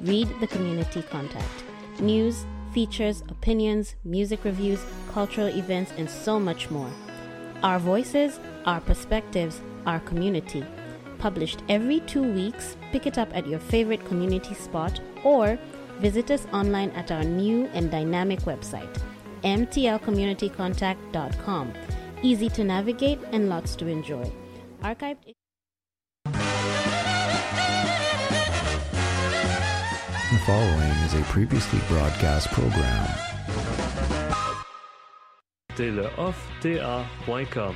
Read the community contact. News, features, opinions, music reviews, cultural events, and so much more. Our voices, our perspectives, our community. Published every 2 weeks. Pick it up at your favorite community spot or visit us online at our new and dynamic website, mtlcommunitycontact.com. Easy to navigate and lots to enjoy. Archived. The following is a previously broadcast program. teleoffda.com.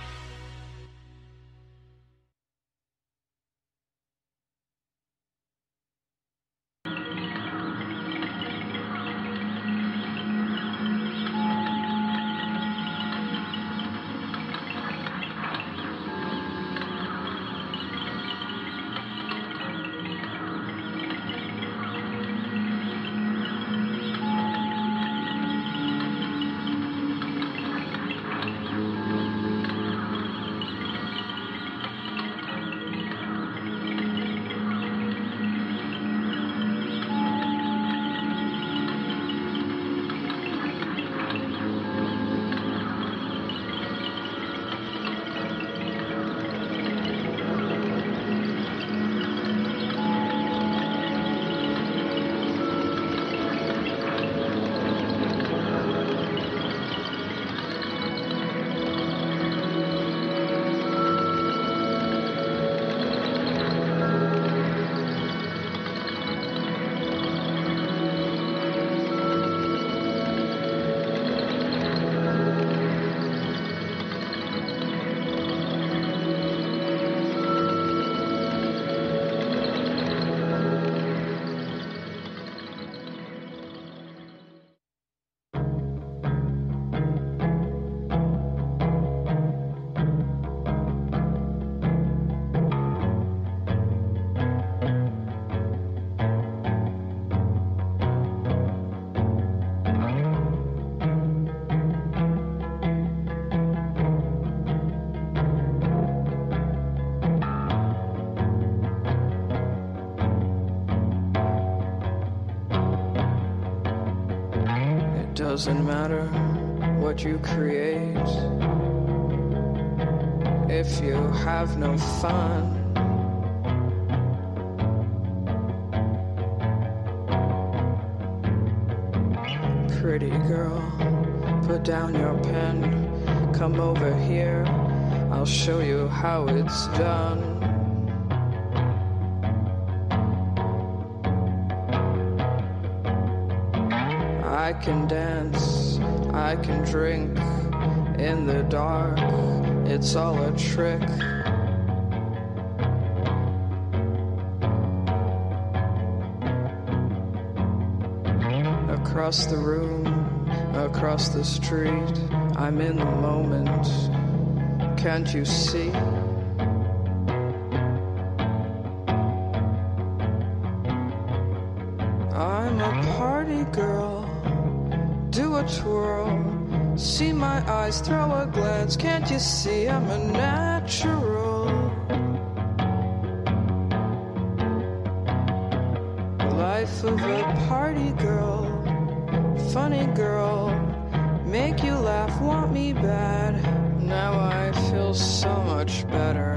Doesn't matter what you create if you have no fun. Pretty girl, put down your pen, come over here, I'll show you how it's done. I can dance, I can drink in the dark, it's all a trick. Across the room, across the street, I'm in the moment, can't you see? I'm a party girl, do a twirl, see my eyes, throw a glance, can't you see I'm a natural? Life of a party girl, funny girl, make you laugh, want me bad, now I feel so much better.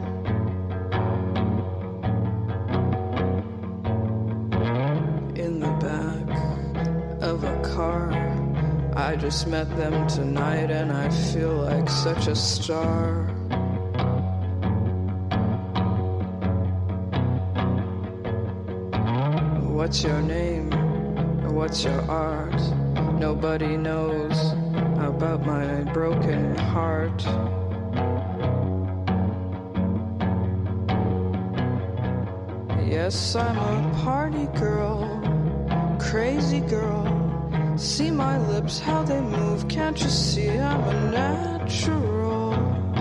In the back of a car, I just met them tonight and I feel like such a star. What's your name? What's your art? Nobody knows about my broken heart. Yes, I'm a party girl, crazy girl. See my lips, how they move, can't you see I'm a natural?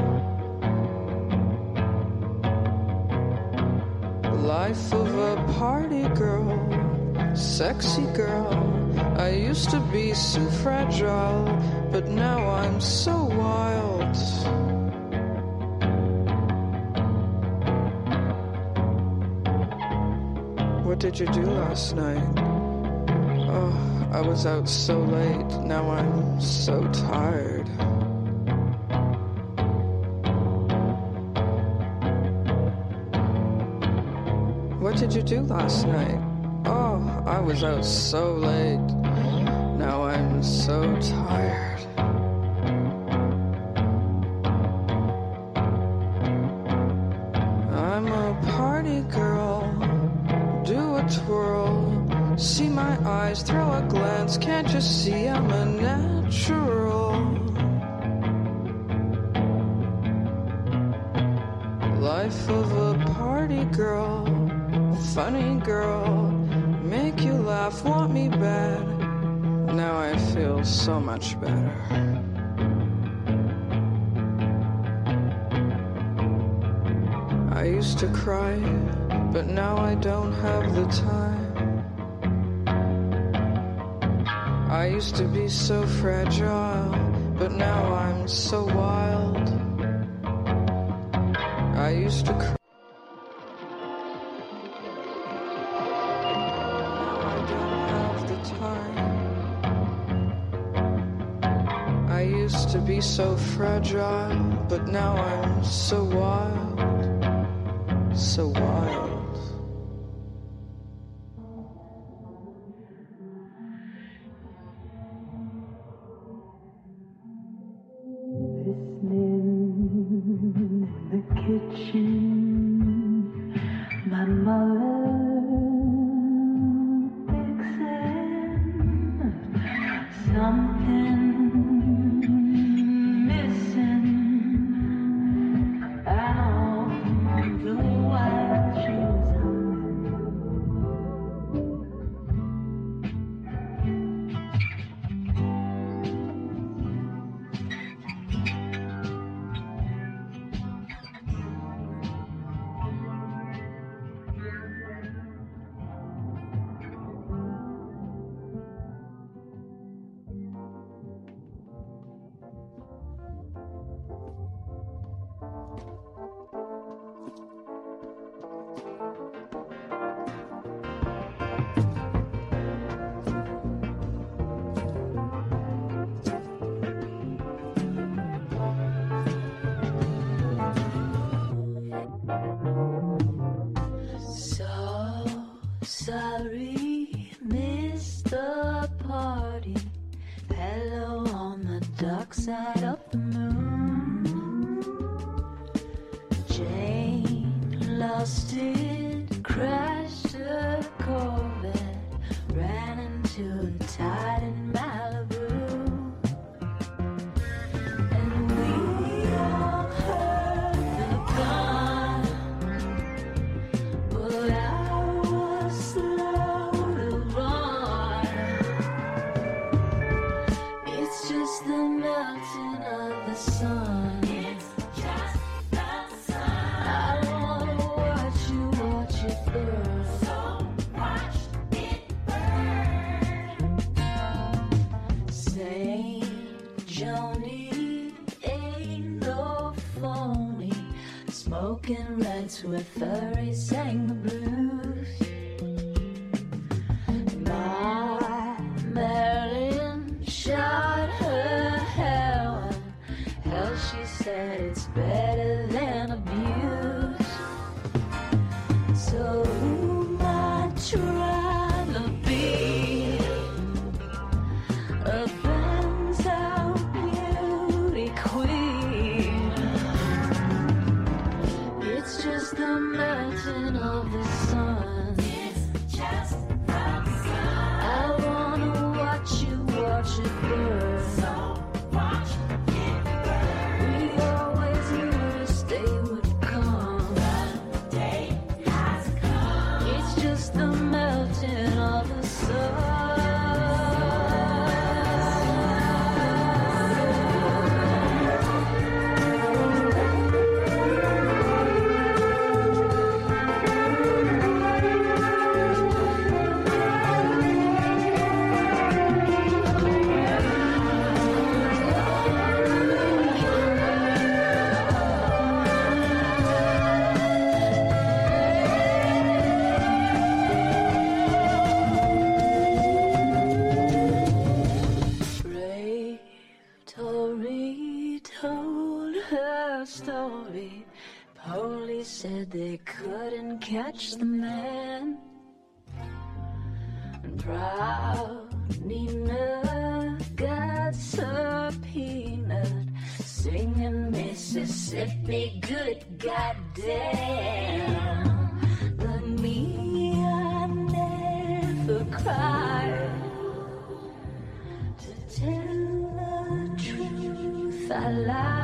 Life of a party girl, sexy girl. I used to be so fragile, but now I'm so wild. What did you do last night? Oh, I was out so late, now I'm so tired. What did you do last night? Oh, I was out so late, now I'm so tired. I'm a party girl, do a twirl, see my eyes, throw a glance, can't you see I'm a natural? Life of a party girl, funny girl, make you laugh, want me bad, now I feel so much better. I used to cry, but now I don't have the time. I used to be so fragile, but now I'm so wild. I used to cry. Now I don't have the time. I used to be so fragile, but now I'm so wild. So wild. Listening in the kitchen, my mother fixing something missing. I don't know why she was sorry, missed the party. Hello on the dark side of the moon. Jane lost it, crashed a Corvette, ran into the tide in Malibu. And we all heard the gun, but I was slow to run. It's just the melting of the sun. It's just the sun. I wanna watch it burn. So watch it burn. Saint Joni ain't no phony. Smoking reds where furry sang the blues. My Marilyn shot her heroin. Hell, she said it's better than abuse. So who am I trying to be? A Benz out beauty queen. It's just the melting of the sun. It's just the sun. I wanna watch it burn. So watch it burn. We always knew this day would come. The day has come. It's just the melting of the sun. they couldn't catch the man. And proud Nina got subpoenaed, singing Mississippi good goddamn. But me, I never cried. To tell the truth, I lied.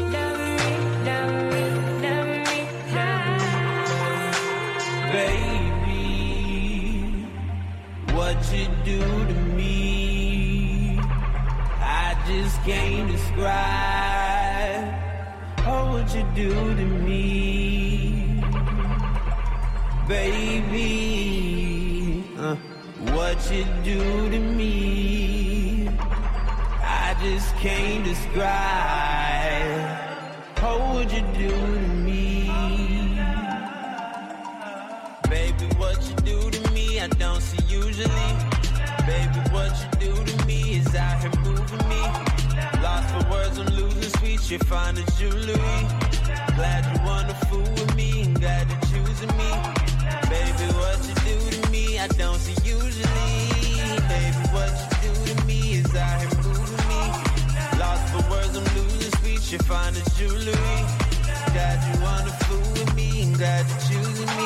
Baby, what you do to me, I just can't describe. Oh, what you do to me, baby, what you do to me, I just can't describe. Oh, what you do to me, baby, what you do to me, I don't see usually. Baby, what you do to me is out here moving me. Lost for words, I'm losing speech. You're fine as jewelry. Glad you wanna fool with me and glad you're choosing me. Baby, what you do to me, I don't see usually. Baby, what you do to me is out here moving me. Lost for words, I'm losing speech. You're fine as jewelry. Glad you wanna fool with me and glad you're choosing me.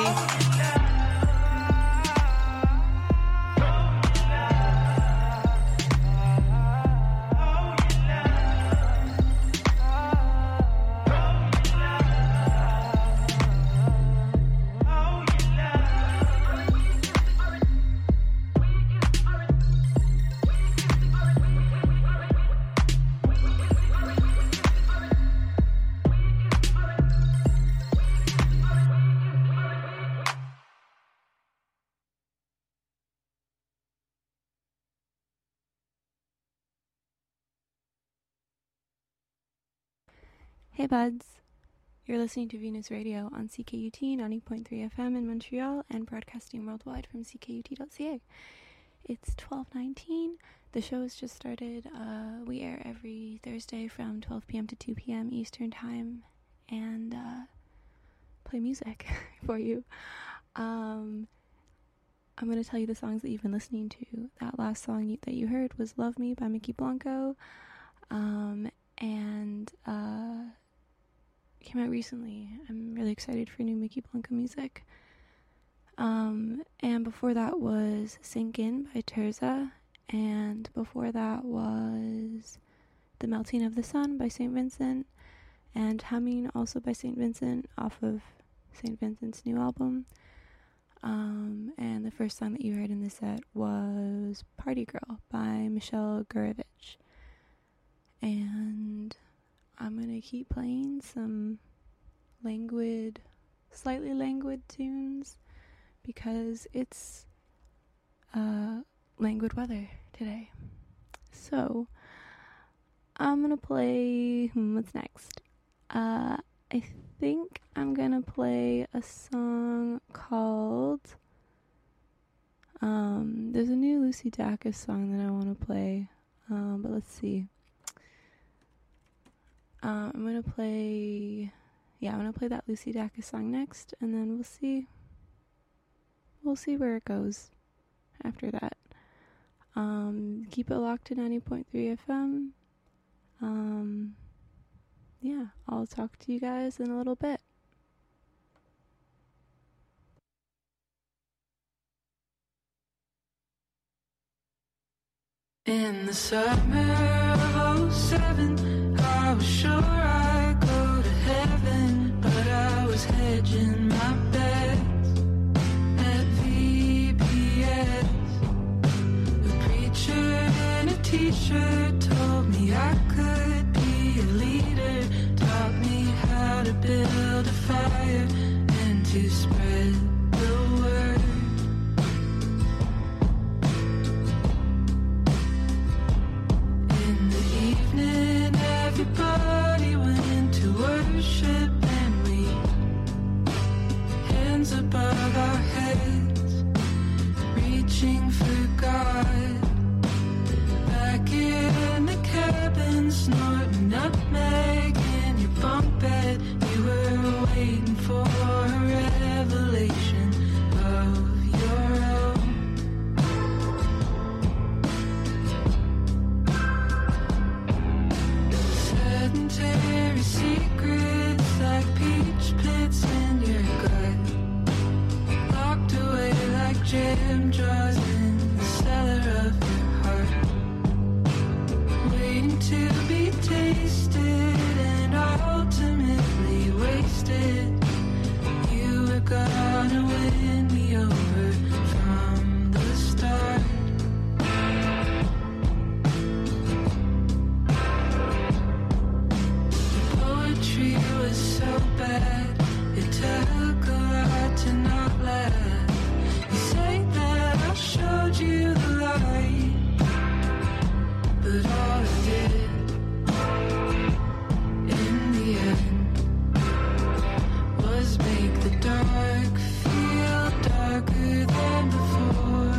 Hey buds, you're listening to Venus Radio on CKUT 90.3 FM in Montreal and broadcasting worldwide from ckut.ca. It's 12:19. The show has just started. We air every Thursday from 12 p.m. to 2 p.m. Eastern Time and play music for you. I'm going to tell you the songs that you've been listening to. That last song that you heard was Love Me by Mickey Blanco. And came out recently. I'm really excited for new Mickey Blanco music. And before that was Sink In by Terza, and before that was The Melting of the Sun by St. Vincent, and Humming also by St. Vincent off of St. Vincent's new album. And the first song that you heard in this set was Party Girl by Michelle Gurevich. And I'm going to keep playing some slightly languid tunes because it's languid weather today. So, I'm going to play, what's next? I think I'm going to play a song called, there's a new Lucy Dacus song that I want to play, but let's see. I'm gonna play that Lucy Dacus song next, and then we'll see where it goes after that. Keep it locked to 90.3 FM. Yeah, I'll talk to you guys in a little bit. In the summer of 07, I was sure I'd go to heaven, but I was hedging my bets at VBS. A preacher in a t-shirt told me I could be a leader, taught me how to build a fire and to spread the word. Everybody went to worship, and we, hands above our heads, reaching for God. Back in the cabin, snorting nutmeg in your bunk bed, you were waiting for a revelation of your own. Sedentary secrets like peach pits in your gut, locked away like jam jars in the cellar of your heart, waiting to be tasted and ultimately wasted. You were gonna win me over from the start. Poetry was so bad, it took a lot to not laugh. You say that I showed you the light, but all I did in the end was make the dark feel darker than before.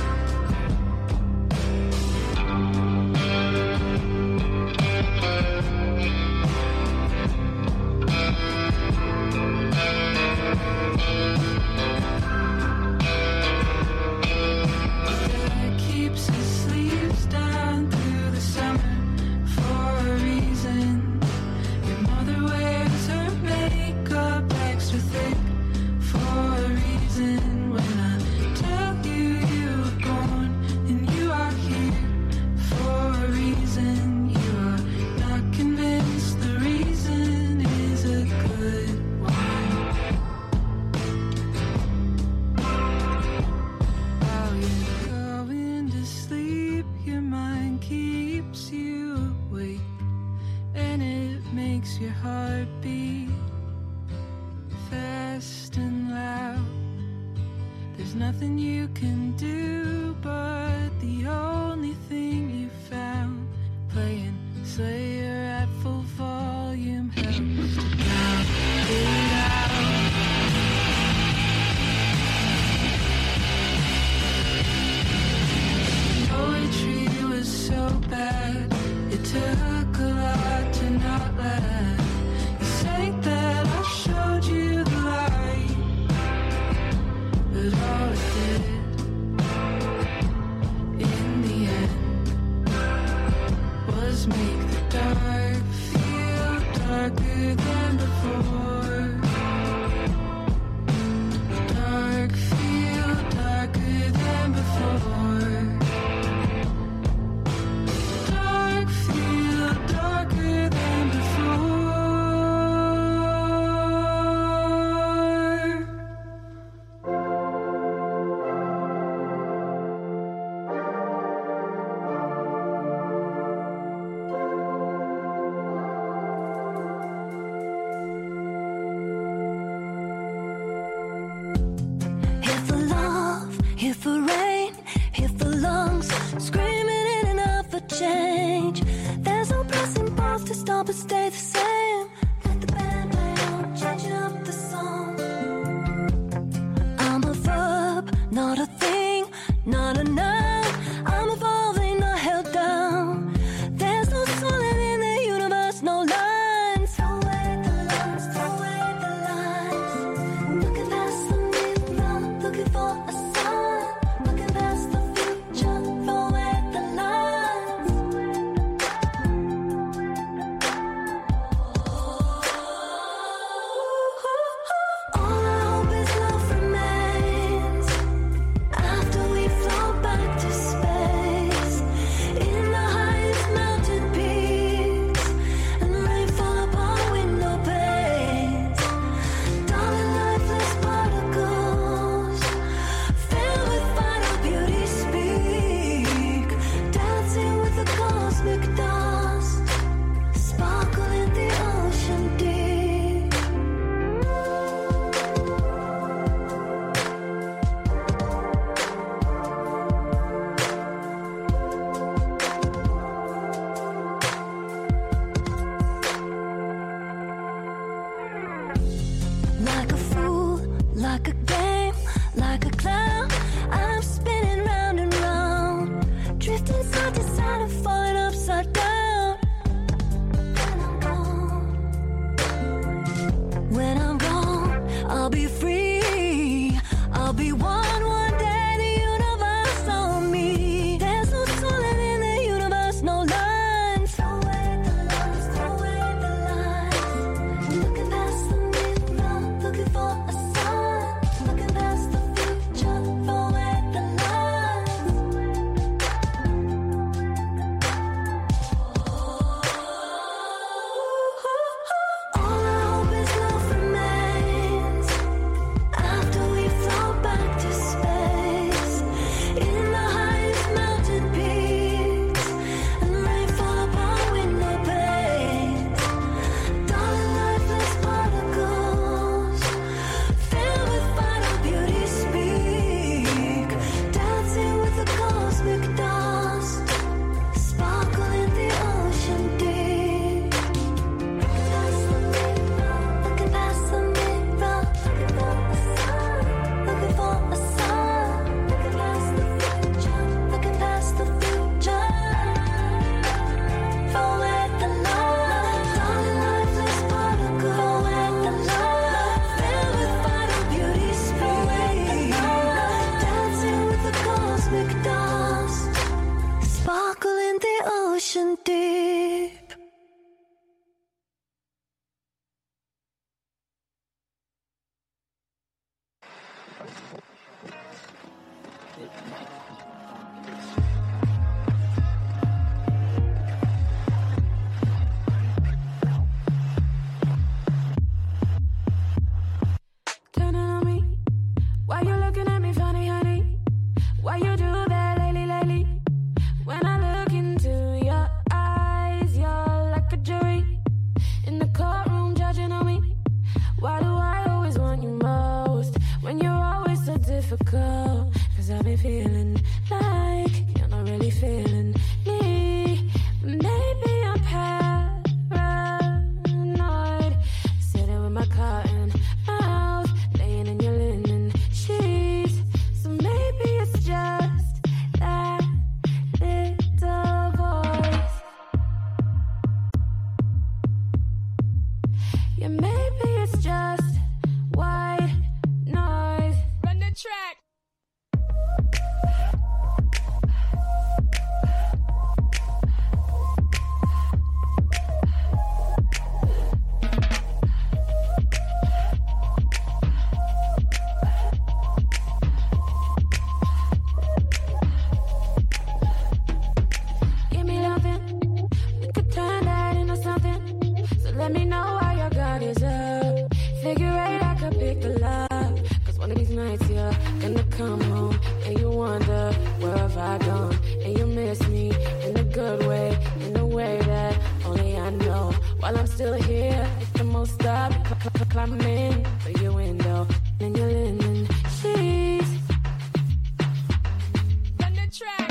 Keeps his sleeves down through the summer for a reason. Your mother wears her makeup extra thick for a reason. When I tell you you were born and you are here for a reason, you are not convinced the reason is a good one. While you're going to sleep, your mind keeps you awake, and it makes your heart beat fast and loud. There's nothing you can do, but the only thing you found, playing Slayer at full volume, helps to drown it out. Poetry was so bad, it took a lot to not laugh. You say that I showed you the light, but all I did in the end was make the dark feel darker than before. Dark feel darker than before. Dark feel darker than before. Here for love, here for rain, here for lungs, screaming in and out for change. There's no pressing pause to stop and stay the same. Let the band play on, changing up the song. I'm a verb, not a thing, not a noun. I'm evolving, not held down. There's no solid in the universe, no line. like a game, like a clown. I'm spinning round and round, drifting side to side and falling upside down. When I'm gone, when I'm gone, I'll be free. I'll be one day, the universe on me. There's no solid in the universe, no lines. Throw away the lines, throw away the lines. Looking past the mirror, looking for a sign. Looking past the future, throw away the lines. All I hope is love remains after we float back to space. In the highest mountain peaks, and rain fall upon window panes. Darling, lifeless particles filled with final beauty speak, dancing with the cosmic dust, sparkle in the ocean deep. Looking past the mirror, looking for a sign, looking for a sign. Looking past the future, looking past the future. Throw away the love, darling, lifeless particle. Throw away the love, filled with final beauty speak, dancing with the cosmic dust, sparkle in the ocean deep. Turning on me. Why you looking at me funny, honey? Why you do that lately? When I look into your eyes, you're like a jury in the courtroom judging on me. Why do I always want you most when you're always so difficult? 'Cause I've been feeling like you're not really feeling me. Maybe I'm paranoid, sitting with my cotton mouth, laying in your linen sheets. So maybe it's just that little voice. Yeah, maybe it's just white noise. Run the track. Give me loving, we could turn that into something. So let me know how your guard is up. Figure eight, I could pick the lock. 'Cause one of these nights you're gonna come home and you wonder, where have I gone? And you miss me in a good way, in a way that only I know. While I'm still here, it's the most up, climbing through your window and your linen sheets. Run the track.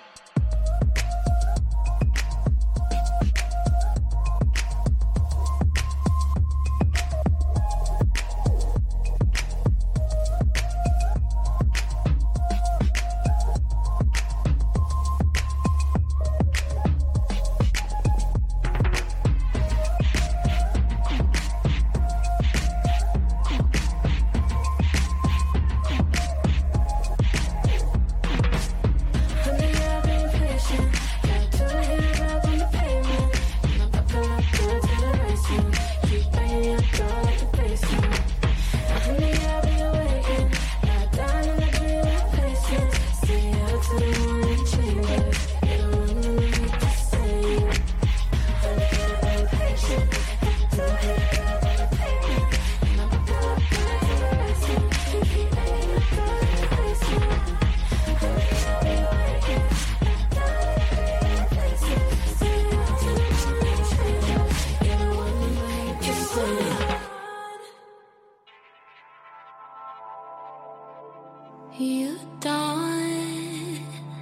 You don't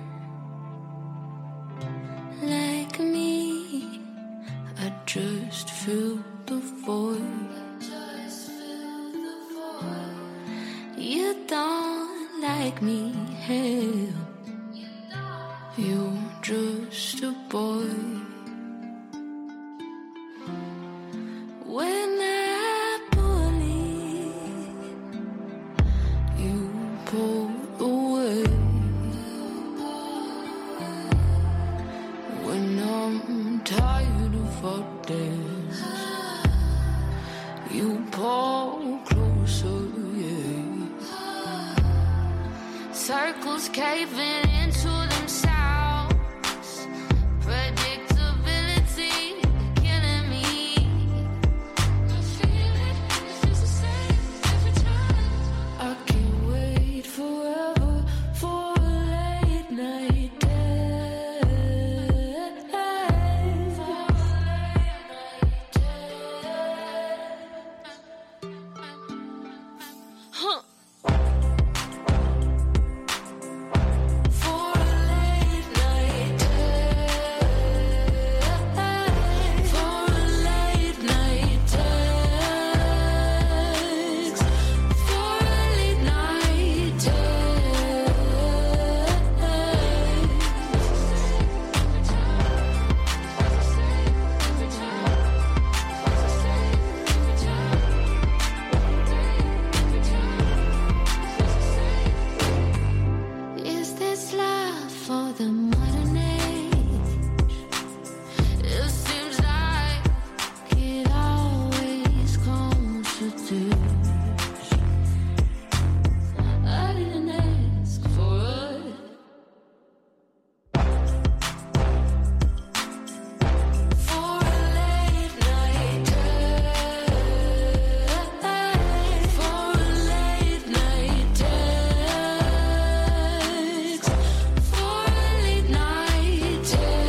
like me. I just feel the void. make me hail. You're just a boy. When I bully, you pull away. When I'm tired of our dance, you pull closer, yeah. Circles caving into themselves. Predictability killing me. I feel it, it's just the same every time. I can't wait forever for a late night dance. For a late night dance. Huh. For a late night dance. For a late night dance. For a late night dance. Is this love for the modern age? It seems like it always comes to this. I didn't ask for it. For a late night dance. For a late night dance. For a late night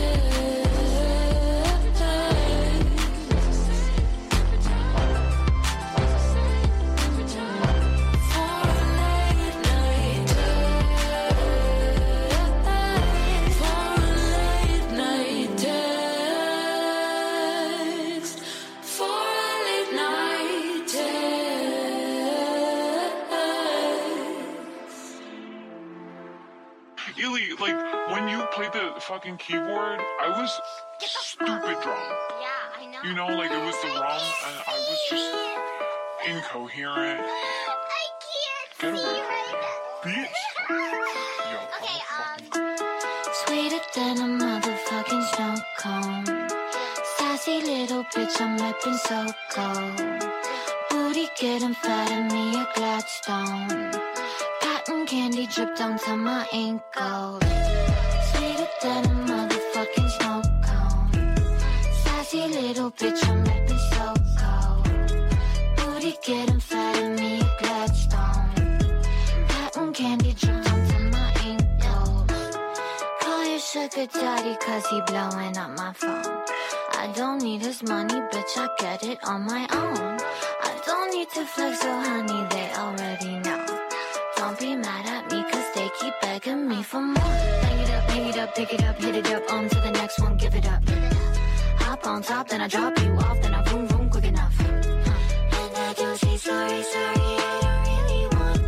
Ely, like, when you played the fucking keyboard, I was stupid drunk. Yeah, I know. You know, like, it was the wrong, and I was just incoherent. I Get can't see away right from me, bitch. Yo, Okay, Sweeter than a motherfucking snow cone. Sassy little bitch, I'm reppin' so cold. Booty getting fat and me a Gladstone. Cotton candy dripped onto my ankles. Sweeter than a motherfucking snow cone. Sassy little bitch, I'm reppin' so cold. Booty getting fat and me a Gladstone. Cotton candy dripped onto my ankles. Call your sugar daddy cause he blowing up my phone. I don't need his money, bitch, I get it on my own. I don't need to flex, so honey, they already know. Don't be mad at me cause they keep begging me for more. Hang it up, hang it up, pick it up, hit it up, on to the next one, give it up. Hop on top, then I drop you off, then I vroom vroom quick enough. And I do say sorry, sorry, I don't really want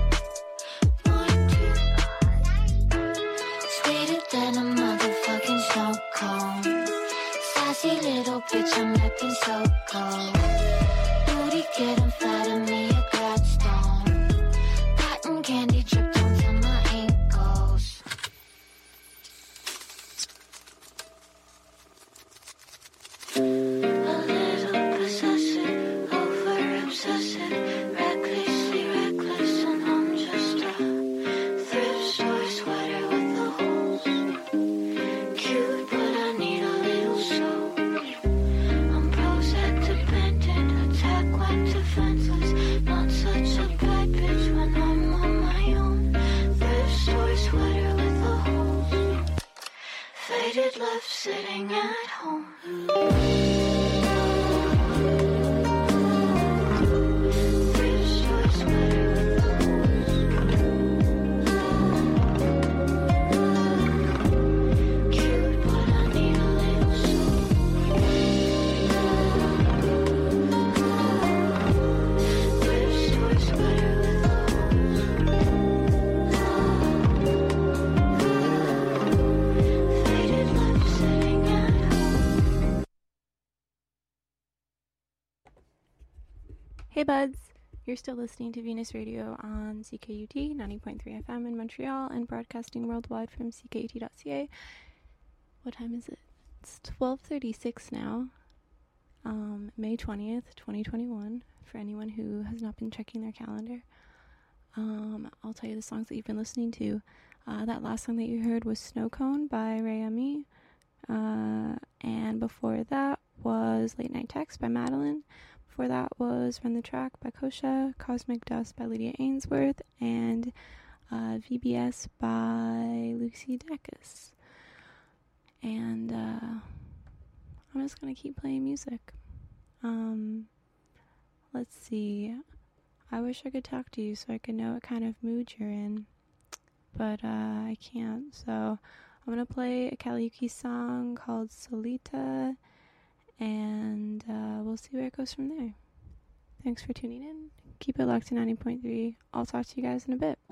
to. Sweeter than a motherfucking snow cone. Sassy little bitch, I'm reppin' so cold. Booty getting fat and me a Gladstone. Cotton candy dripped onto my ankles. A little possessive, over-obsessive, recklessly reckless, and I'm just a thrift store sweater with the holes. Cute, but I need a little soul. I'm Prozac dependent, attack when defenseless. Not such a bad bitch when I'm on my own. Thrift store sweater with the holes. Faded left sitting at home. Thrift store sweater with the holes. Cute, but I need a little soul. Thrift store sweater with the holes. Hey buds, you're still listening to Venus Radio on CKUT 90.3 FM in Montreal and broadcasting worldwide from CKUT.ca. What time is it? It's 12:36 now, May 20th, 2021, for anyone who has not been checking their calendar. I'll tell you the songs that you've been listening to. That last song that you heard was Snow Cone by Rayami, and before that was Late Night Text by Madeline. Before that was Run the Track by Kosha, Cosmic Dust by Lydia Ainsworth, and VBS by Lucy Dacus. And I'm just going to keep playing music. Let's see. I wish I could talk to you so I could know what kind of mood you're in, but I can't. So I'm going to play a Kaliuki song called Solita, and we'll see where it goes from there. Thanks for tuning in. Keep it locked to 90.3. I'll talk to you guys in a bit.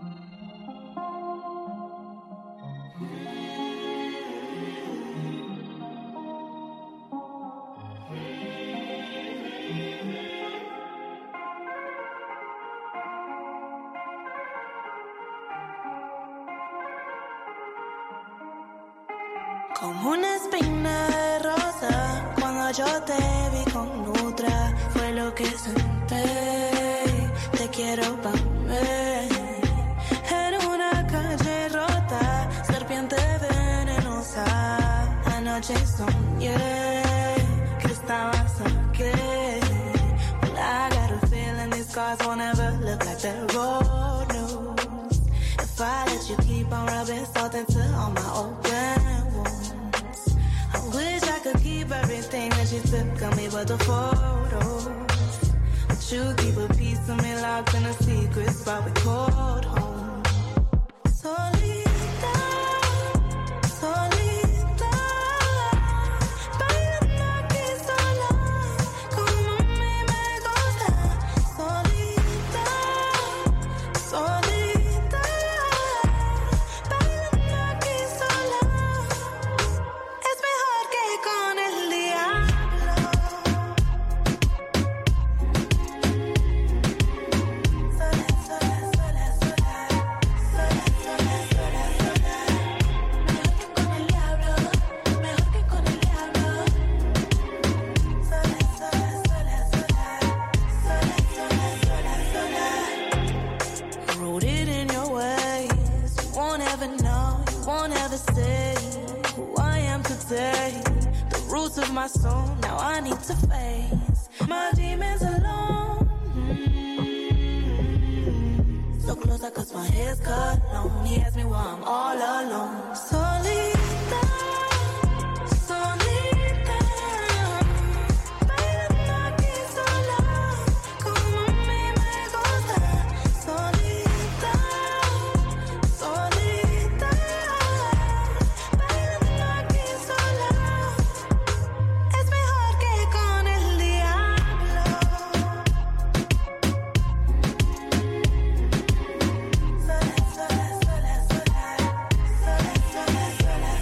Como una espina de rosa, cuando yo te vi con otra, fue lo que sentí, te quiero pa' mí. En una calle rota, serpiente venenosa, anoche soñé que estabas aquí. Well, I got a feeling these scars won't ever look like they're old news. If I let you keep on rubbing salt into all my open wounds, wish I could keep everything that you took of me but the photos. But you keep a piece of me locked in a secret spot we called home. Solita, solita, bailando aquí sola, como a mí me gusta. Solita, solita, bailando aquí sola. Con el diablo. Sola, sola, sola, sola. Sola, sola, sola, sola. Mejor que con el diablo. Sola, sola, sola, sola. Sola, sola, sola, sola. Rooted in your ways, you won't ever know, you won't ever say who I am today. Roots of my soul, now I need to face my demons alone. So close, cause my hair's cut long. He asked me why I'm all alone. Solita, solita, bailando aquí sola, como a mí me gusta. Solita, solita, bailando aquí sola. Con el diablo. Sola, sola, sola, sola. Sola, sola, sola,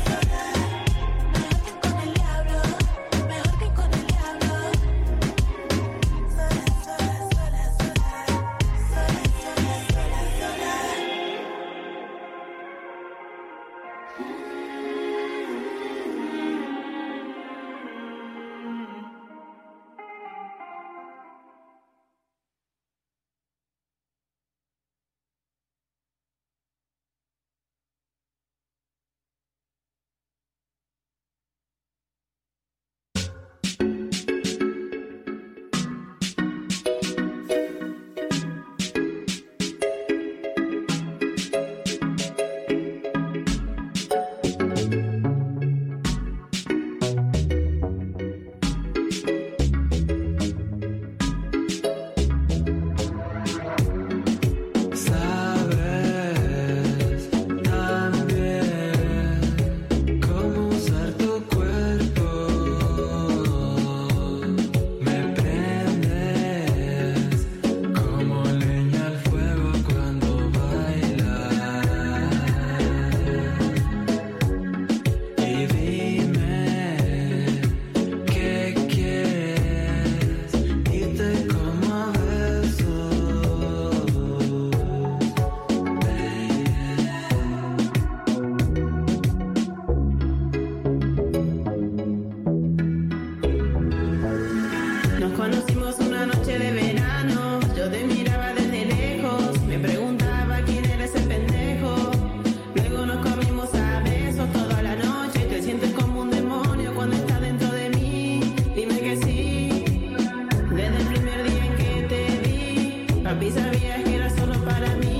conocimos una noche de verano. Yo te miraba desde lejos, me preguntaba quién era ese pendejo. Luego nos comimos a besos toda la noche. Te sientes como un demonio cuando estás dentro de mí. Dime que sí. Desde el primer día en que te vi, papi, sabías que era solo para mí.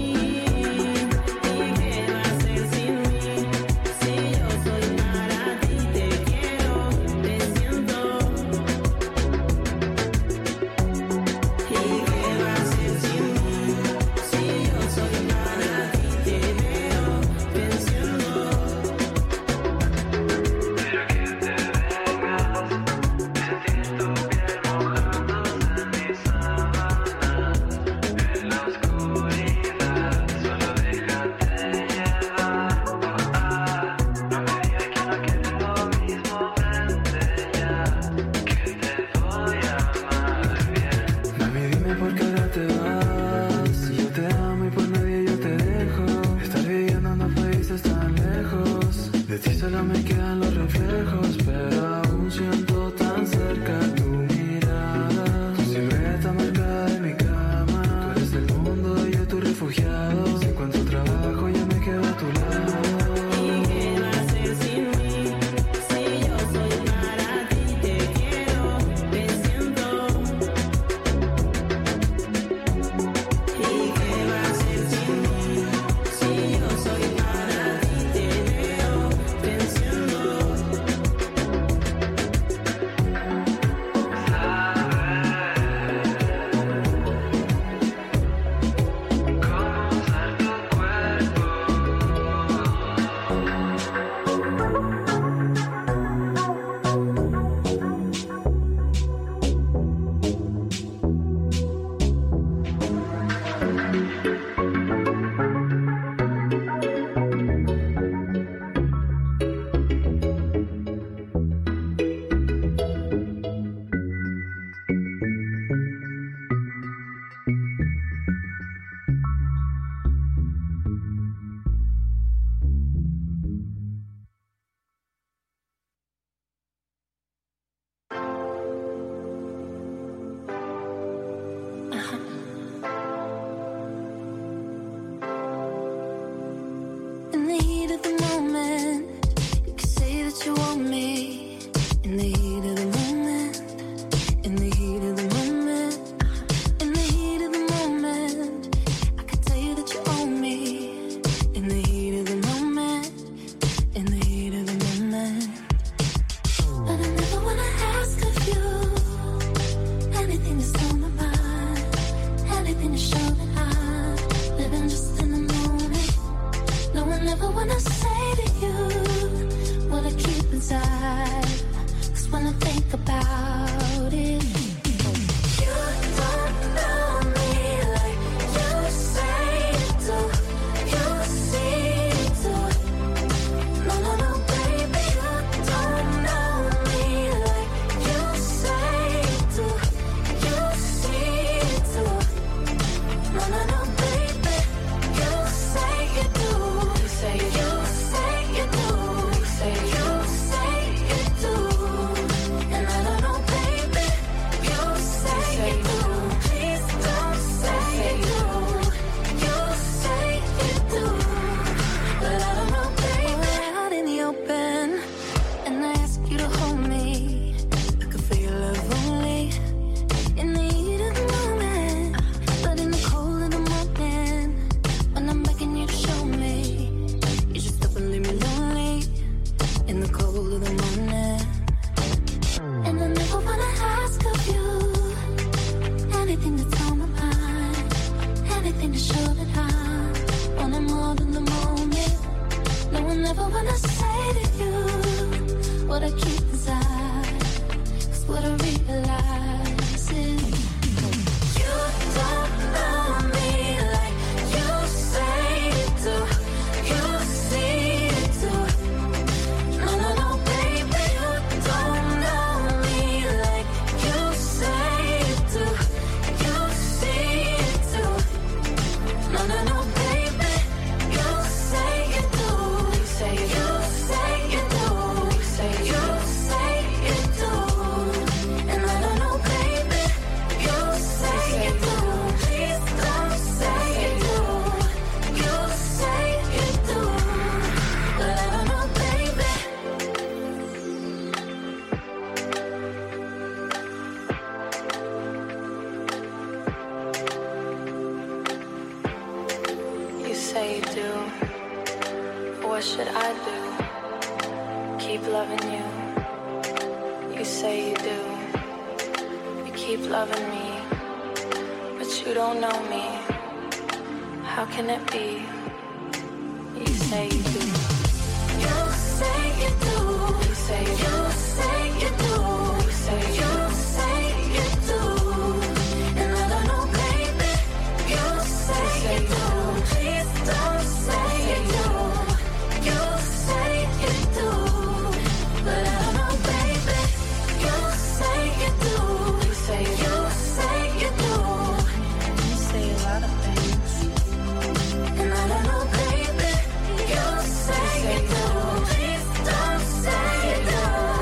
what should I do? Keep loving you. You say you do. You keep loving me, but you don't know me. How can it be? You say you do. You say you do. You say you do. You say you do. You say you do. And I don't know, baby. You say you do. Please don't say you do. You say you do. But I don't know, baby. You say you do. You say you do. You say a lot of things. And I don't know, baby. You say you do. Please don't say you do.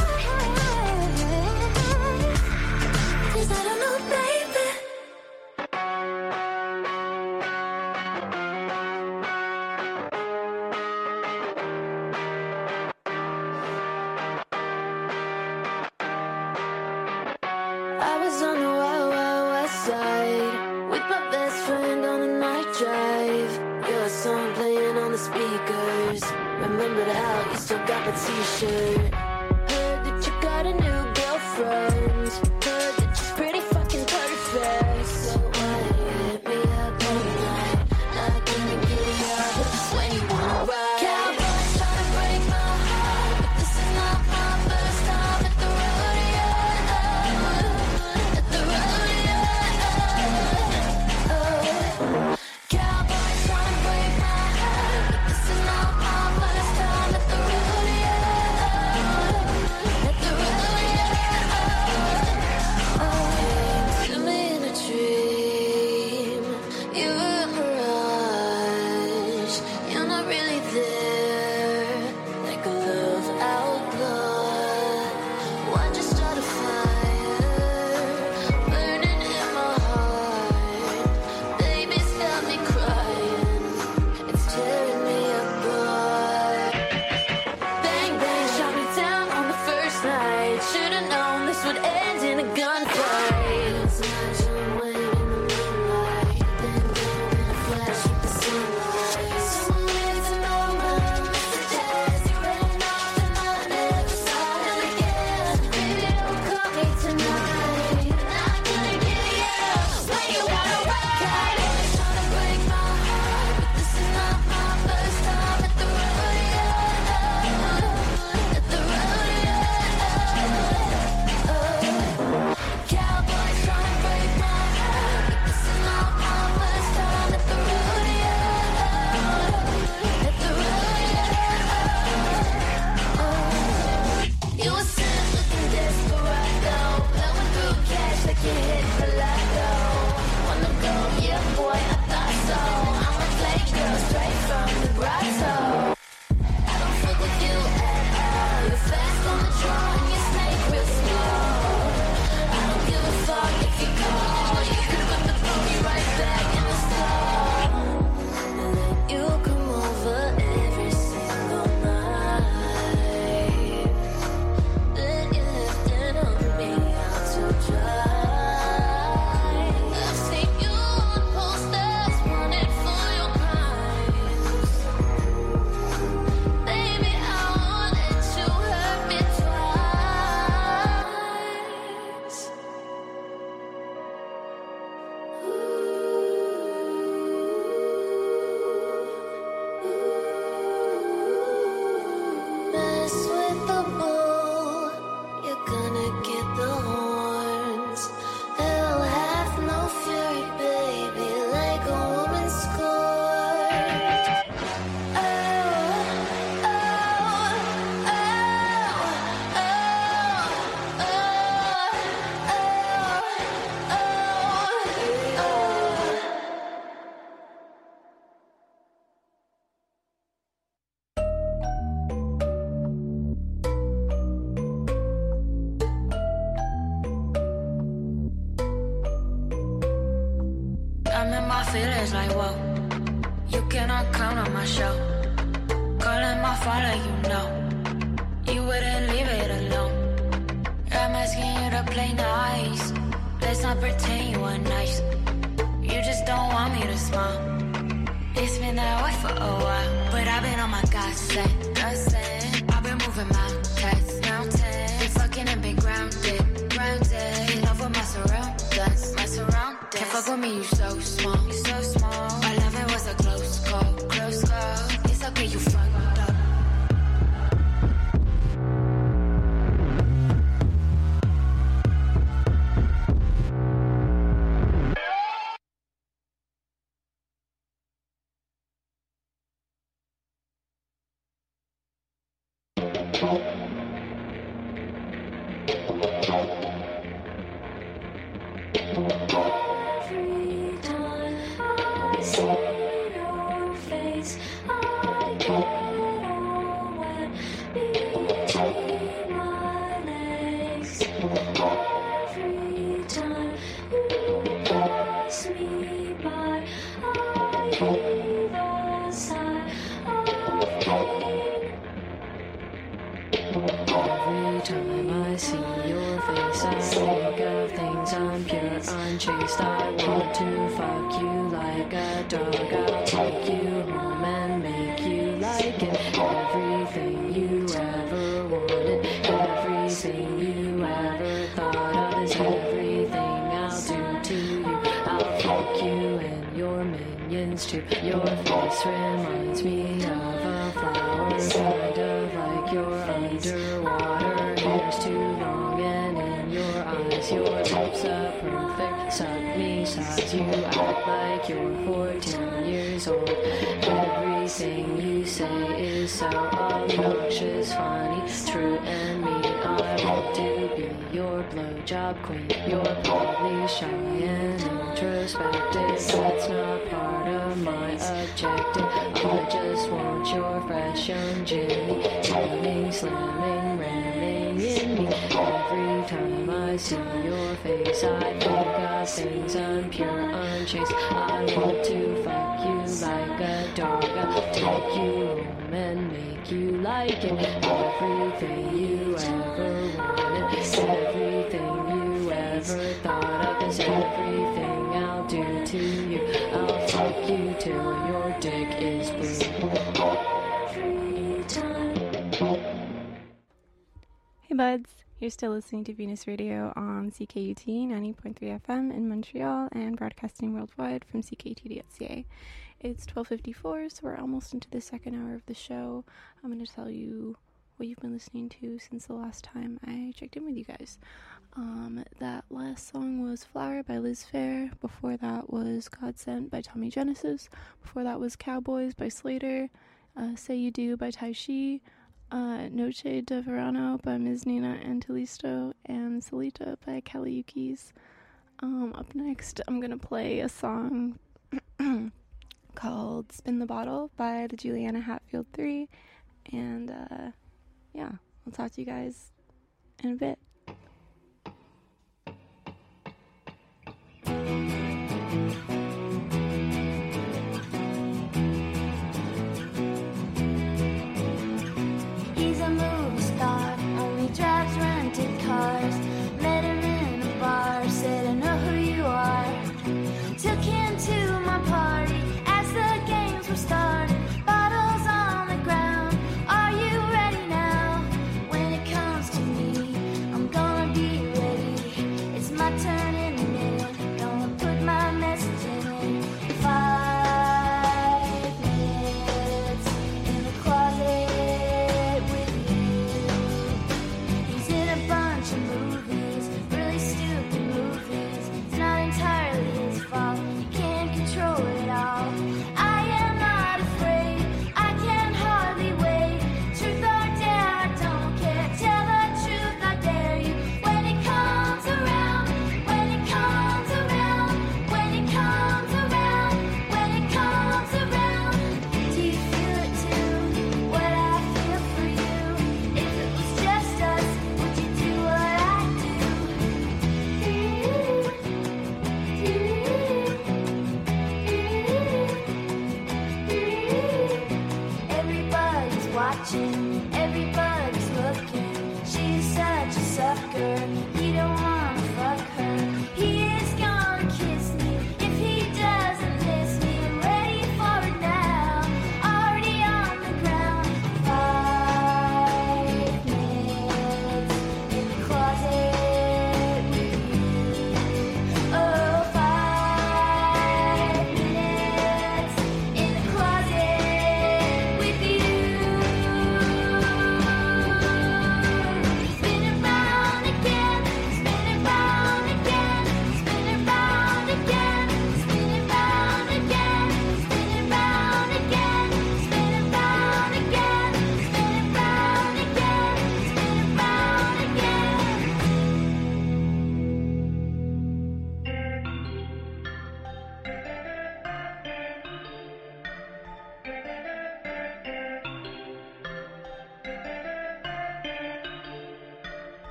'Cause I don't know, baby. I was on the wild, wild west side with my best friend on a night drive. Your song playing on the speakers. Remembered how you still got the t-shirt. Heard that you got a new girlfriend. Heard that you're pretty fucking perfect. So why you hit me up all night? I can't get out when you wanna ride. Cowboys trying to break my heart, but this is not my first time at the rodeo. At the rodeo. Cowboys trying to break my heart, but this is not my first time at the rodeo. At the rodeo. To me in a dream, you were a mirage. You're not really there, like a love outlaw. Why just start a fire, burning in my heart? Baby's got me crying, it's tearing me apart. Bang, bang, shot me down on the first night. Should've known this would end in a gunfight. Last night, John Wayne in the moonlight. Then boom, in a flash with the sunlight. Someone needs to know my messages. You ran off and I never saw them again. Baby, don't call me tonight. Not gonna give you up when you wanna ride. Cowboys trying to break my heart, but this is not my first time at the rodeo. At the rodeo. Cowboys trying to break my heart, but this is not my first time at the rodeo. At the rodeo. You were sent looking desperado, blowing through cash like you hit Gelato. Wanna go? Yeah, boy, I thought so. I'm a play girl straight from the grotto. I don't fuck with you at all. You're fast on the draw and you snake real slow. I don't give a fuck if you call. You could whip the pony right back in the stall. And then you come over every single night. Then you're lifting on me out to dry. I've seen you on posters, wanted for your crimes. Baby, I won't let you hurt me twice. Mess with the bull, you're gonna get the horns. They'll have no fury, baby, like a woman scorned. Oh, oh, oh, oh, oh, oh, oh. I'm in my feelings like, whoa. You cannot count on my show. Calling my phone like you know. You wouldn't leave it alone. I'm asking you to play nice. Let's not pretend you were nice. You just don't want me to smile. It's been that way for a while, but I've been on my gossip. I've been moving mountains. Been fucking and been grounded. In love with my surroundings. Can't fuck with me, you so small. My loving was a close call. It's okay, you fucked up. Every time I see your face, I get all wet between my legs. Every time you pass me by, I heave a sigh of pain. Every time I see your face, I think of things I'm pure, unchaste. I want to fuck you like a dog. I'll take you home and make you like it. Everything you ever wanted, everything you ever thought of is everything I'll do to you. I'll fuck you and your minions too. Your face reminds me of a flower, kind of like you're underwater. Hair's too long and in your eyes, your lips a perfect suck me size. You act like you're 14 years old. Everything you say is so obnoxious, funny, true and mean. I want to be your blowjob queen. You're probably shy and introspective. That's not part of my objective. I just want your fresh young Jimmy, slamming, ramming in me. Every time I see your face, I think of things unpure, unchaste. I want to fuck you like a dog. I'll take you home and make you like it. Everything you ever wanted, everything you ever thought of is everything I'll do to you. I'll fuck you till your dick is blue. Every time. Hey buds, you're still listening to Venus Radio on CKUT 90.3 FM in Montreal and broadcasting worldwide from CKUT.ca. It's 12:54, so we're almost into the second hour of the show. I'm going to tell you what you've been listening to since the last time I checked in with you guys. That last song was Flower by Liz Phair. Before that was God Sent by Tommy Genesis. Before that was Cowboys by Slater. Say You Do by Tai Shi. Noche de Verano by Ms. Nina Antilisto, and Solita by Kelly Ukis. Up next, I'm gonna play a song called Spin the Bottle by the Juliana Hatfield 3, and yeah, I'll talk to you guys in a bit. He's a movie star, only drives rented cars. Met him in a bar, said I know who you are. Took him to my party as the games were started. Bottles on the ground, are you ready now? When it comes to me, I'm gonna be ready. It's my turn in a minute, gonna put my message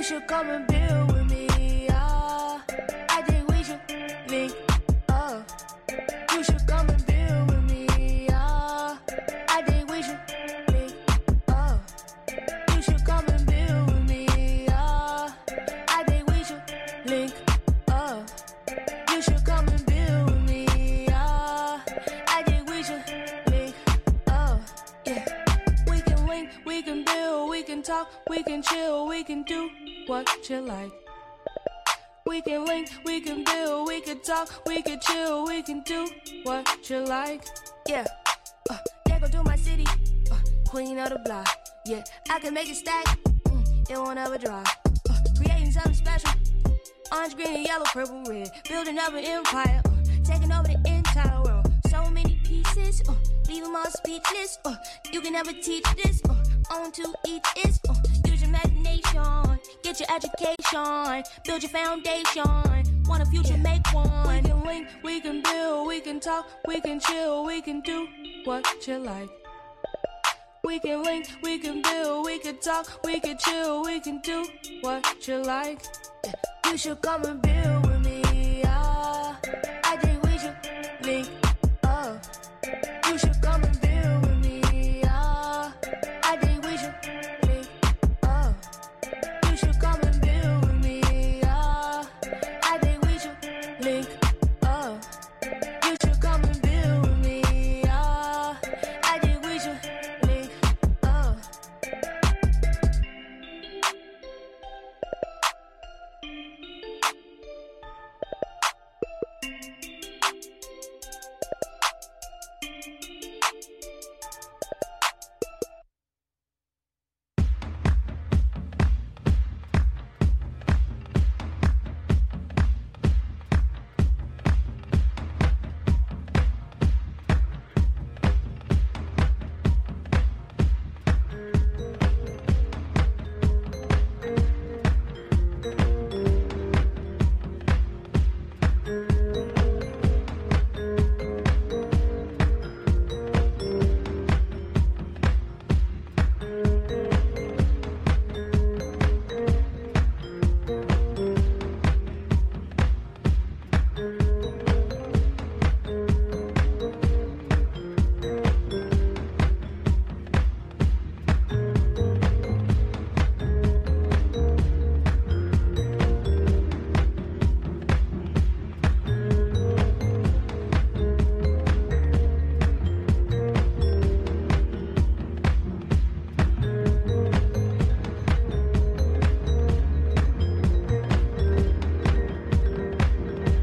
You should come and build with me. I think we should link up. You should come and build with me. I think we should link up. You should come and build with me. I think we should link up. You should come and build with me. I think we should link up. Yeah. We can link, we can build, we can talk, we can chill, we can do what you like. We can link, we can build, we can talk, we can chill, we can do what you like. Yeah, yeah, go to my city, queen of the block. Yeah, I can make it stack, it won't ever dry. Creating something special, orange, green, and yellow, purple, red. Building up an empire, taking over the entire world. So many pieces, leave them all speechless. You can never teach this, on to each is. Use your imagination, get your education, build your foundation. Want a future, make one. We can link, we can build, we can talk, we can chill, we can do what you like. We can link, we can build, we can talk, we can chill, we can do what you like. Yeah. You should come and build with me. I think we should link up. You should come and build with me. I think we should link up. You should come and build with me. I think we should link up. You should come and build with me. I think we should link up.